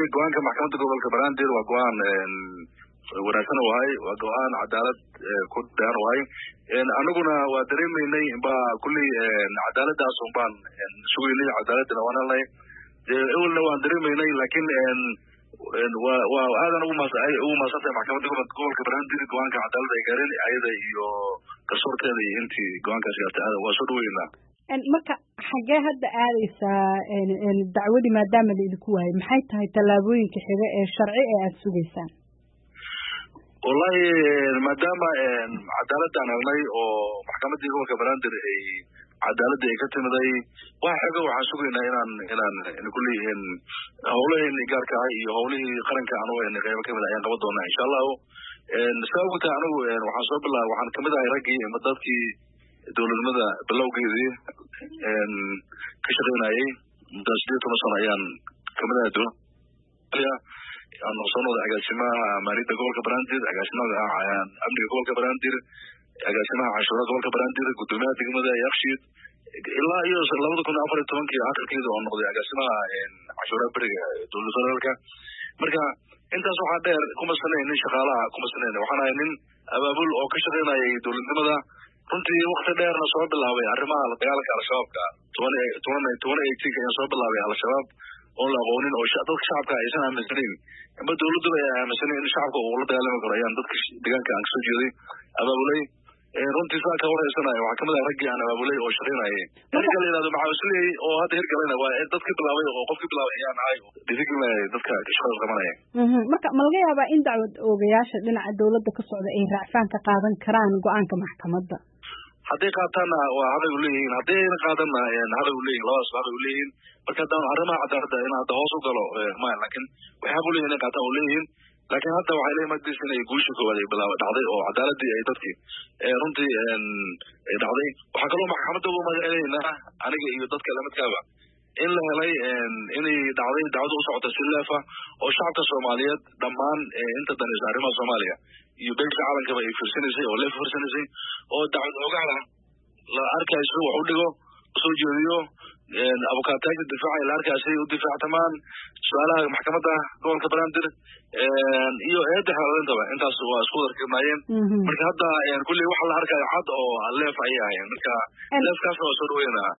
kulli go'aanka maxkamadda gobolka Banaadir waa go'aan wanaagsan waa go'aan cadaalad ku dheer waay anaguna waa dareemaynay ba kulli cadaaladaas oo baan suuqyada cadaaladna waan helnay awalna waan dareemaynay laakiin waa aadan ugu maasantay maxkamadda gobolka Banaadir go'aanka cadaalad ay gaareen ayada iyo garsoorkeeda iyo intii go'aankaas gaartay waa soo dhaweynaa marka xagee hadda aadaysaa dacwadii maadaama la idinku waayay maxay tahay tallaabooyinka xiga ee sharci ee aad sugaysaan wallahi maadaama cadaaladaan helnay oo maxkamadda gobolka Banaadir ay cadaaladda ay ka timiday waxaan sugaynaa inaan kulli howlaheena gaarka ah iyo howlihii qaranka aan u haynay qaybo kamid ayaan qaban doonaa insha Allah sababta anigu waxaan kamid ahay raggii ama dadkii dowladnimada bilowgeedii ka shaqeynayay muddo 18 sano ayaan kamid ahaa aan soo noqday agaasimaha maaliyadda gobolka Banaadir agaasimaha amniga gobolka Banaadir agaasimaha cashuuraha gobolka Banaadir gudoomiyaha degmada Yakshiid ilaa iyo 2014 akhirkeeda oo noqday agaasimaha cashuuraha bariga dowladda federaalka marka intaas waxaa dheer kuma saneeyay shaqaalaha kuma saneeyay waxaan ahay nin abaabul oo ka shaqeynayay dowladnimada runtii waqti dheerna soo bilaabay arrimaha la dagaalanka al-shabaabka 2018 soo bilaabay al-shabaab oo la aqoonin oo dadka shacabka aysan aaminsaneyn ama dowladdu ay aaminsaneyn in shacabka uu la dagaalami karo ayaan dadka deegaanka aan soo jeeday abaabulay runtii saa ka wareysanaya waxaa kamid ah raggii aan abaabulay oo shaqeynayay marka la yidhahdo maxaa isleeyay oo hadda hirgalayna waa dadka bilaabay oo qofkii bilaabay ayaan ahay dhiirigelinaya dadka shaqada qabanaya marka ma laga yaabaa in dacwad oogayaasha dhinaca dowladda ka socda ay raacfaan ka qaadan karaan go'aanka maxkamadda hadday qaataanna waa haday u leeyihiin haddayna qaadanna haday u leeyihin labadaas haday u leeyihiin marka haddaan arrimaha cadaaladda in hadda hoos u galo maya laakiin waxyaaba u leeyihin inay qaataan u leeyihiin laakiin hadda waxay leeyihin magdiis inay guusha koowaad ay dhacday oo cadaaladii ay dadkii runtii dhacday waxaa kaloo maxkamadda ugu magacinaynaa aniga iyo dadka lamidkaaba in la helay inay dhacday dacwada u socota si leefa oo shacabka Soomaaliyeed dhammaan inta danaysa arrimaha Soomaaliya iyo beesha caalamkaba ay fiirsanaysay oo leef fiirsanaysay oo dacwad ogaala la arkayso wax u dhigo soo jeediyo abukaataga difaaca la arkaysay u difaactamaan su'aalaha maxkamadda gobolka Banaadir iyo eedda xalintaba intaas waa isku darkeenayeen marka hadda kulli waxa la arkayo cad oo leef ay ahaayeen marka leefkaas oo soo dhaweynaa